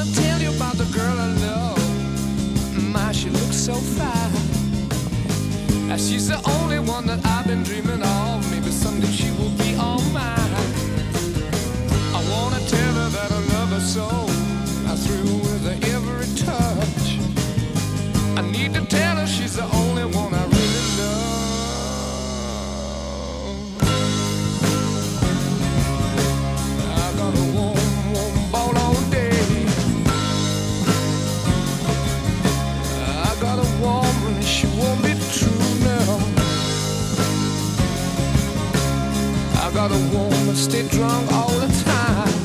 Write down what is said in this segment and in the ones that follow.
wanna tell you about the girl I love. My, she looks so fine. She's the only one that I've been dreaming of. Maybe someday she will be all mine. I wanna tell her that I love her so. I thrill with her every touch. I need to tell her she's the only one I really love. I got a warm, warm ball all day. I got a woman, she won't be true now. I got a woman, stay drunk all the time.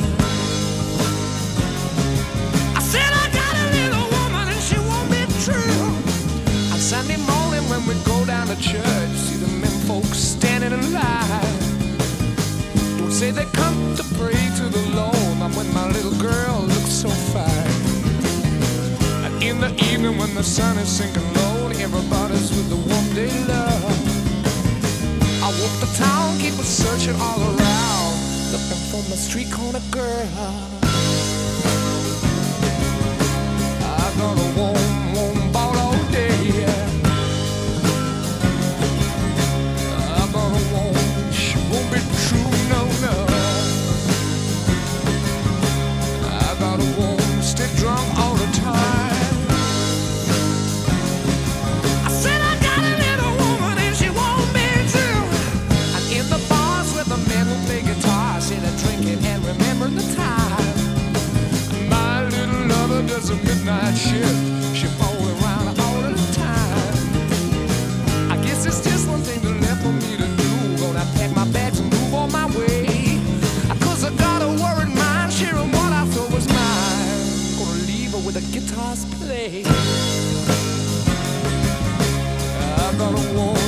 I said I got a little woman and she won't be true. On Sunday morning when we go down to church, see the men folks standing in line. Don't say they come to pray to the Lord, not when my little girl looks so fine. And in the evening when the sun is sinking low, everybody's with the one day love. I walk the town, keep searching all around, looking for my street corner girl. I got a warm, warm ball all day. I got a woman, she won't be true, no, no. I got a woman, stay drunk all the time. I said I got a little woman and she won't be true. And in the bars where the men will play guitar, say they're drinking and remember the time. My little lover does a midnight shift. She falls around all the time. I guess it's just one thing left for me to do. Gonna pack my bags and move on my way. 'Cause I got a worried mind, sharing what I thought was mine. Gonna leave her with the guitars play. I got a woman.